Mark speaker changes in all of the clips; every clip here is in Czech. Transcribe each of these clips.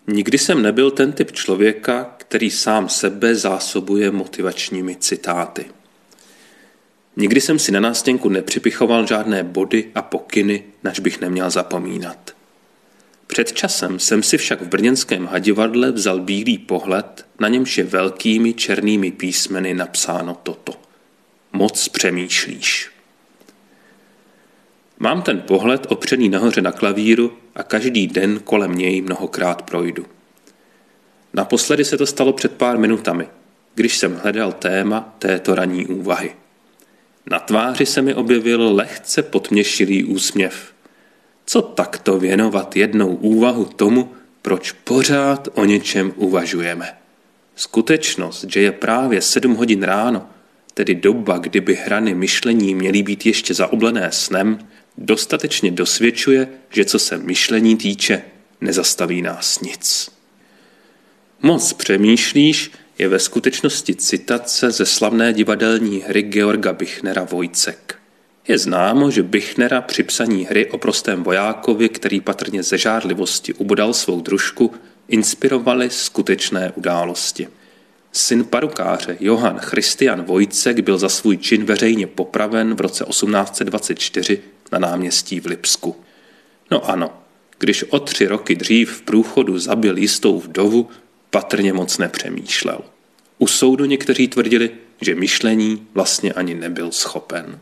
Speaker 1: Nikdy jsem nebyl ten typ člověka, který sám sebe zásobuje motivačními citáty. Nikdy jsem si na nástěnku nepřipichoval žádné body a pokyny, nač bych neměl zapomínat. Před časem jsem si však v brněnském Hadivadle vzal bílý pohled, na němž je velkými černými písmeny napsáno toto. Moc přemýšlíš. Mám ten pohled opřený nahoře na klavíru a každý den kolem něj mnohokrát projdu. Naposledy se to stalo před pár minutami, když jsem hledal téma této ranní úvahy. Na tváři se mi objevil lehce potměšilý úsměv. Co takto věnovat jednou úvahu tomu, proč pořád o něčem uvažujeme? Skutečnost, že je právě 7 hodin ráno, tedy doba, kdyby hrany myšlení měly být ještě zaoblené snem, dostatečně dosvědčuje, že co se myšlení týče, nezastaví nás nic. Moc přemýšlíš je ve skutečnosti citace ze slavné divadelní hry Georga Bichnera Vojcek. Je známo, že Bichnera při psaní hry o prostém vojákovi, který patrně ze žárlivosti ubodal svou družku, inspirovaly skutečné události. Syn parukáře Johann Christian Vojcek byl za svůj čin veřejně popraven v roce 1824 na náměstí v Lipsku. No ano, když o 3 roky dřív v průchodu zabil jistou vdovu, patrně moc nepřemýšlel. U soudu někteří tvrdili, že myšlení vlastně ani nebyl schopen.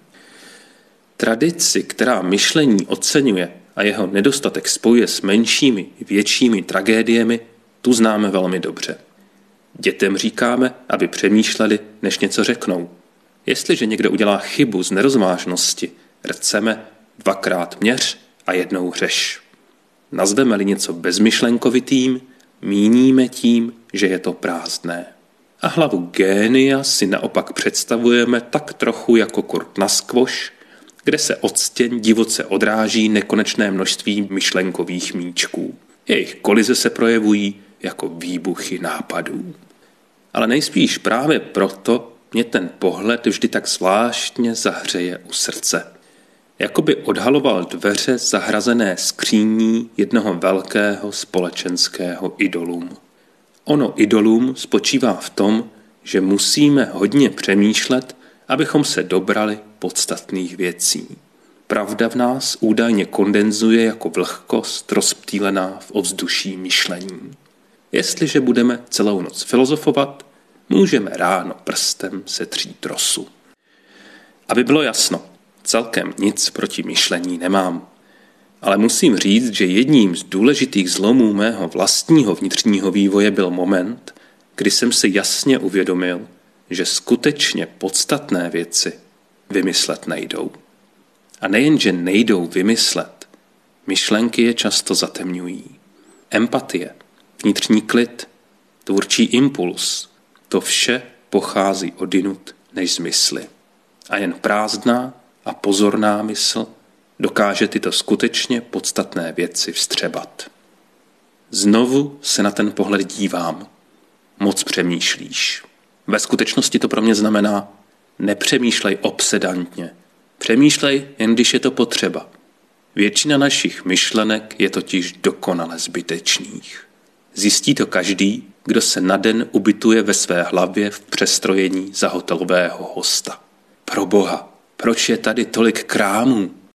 Speaker 1: Tradici, která myšlení oceňuje a jeho nedostatek spojuje s menšími, většími tragédiemi, tu známe velmi dobře. Dětem říkáme, aby přemýšleli, než něco řeknou. Jestliže někdo udělá chybu z nerozvážnosti, rceme 2krát měř a 1 řeš. Nazveme-li něco bezmyšlenkovitým, míníme tím, že je to prázdné. A hlavu génia si naopak představujeme tak trochu jako kurt na skvoš, kde se od stěn divoce odráží nekonečné množství myšlenkových míčků. Jejich kolize se projevují jako výbuchy nápadů. Ale nejspíš právě proto mě ten pohled vždy tak zvláštně zahřeje u srdce. Jakoby odhaloval dveře zahrazené skříní jednoho velkého společenského idolum. Ono idolum spočívá v tom, že musíme hodně přemýšlet, abychom se dobrali podstatných věcí. Pravda v nás údajně kondenzuje jako vlhkost rozptýlená v ovzduší myšlení. Jestliže budeme celou noc filozofovat, můžeme ráno prstem setřít rosu. Aby bylo jasno, celkem nic proti myšlení nemám. Ale musím říct, že jedním z důležitých zlomů mého vlastního vnitřního vývoje byl moment, kdy jsem si jasně uvědomil, že skutečně podstatné věci vymyslet nejdou. A nejenže nejdou vymyslet, myšlenky je často zatemňují. Empatie, vnitřní klid, tvůrčí impuls, to vše pochází odinut než z mysli. A jen prázdná a pozorná mysl dokáže tyto skutečně podstatné věci vstřebat. Znovu se na ten pohled dívám. Moc přemýšlíš. Ve skutečnosti to pro mě znamená, nepřemýšlej obsedantně. Přemýšlej, jen když je to potřeba. Většina našich myšlenek je totiž dokonale zbytečných. Zjistí to každý, kdo se na den ubytuje ve své hlavě v přestrojení za hotelového hosta. Proboha, proč je tady tolik krámů?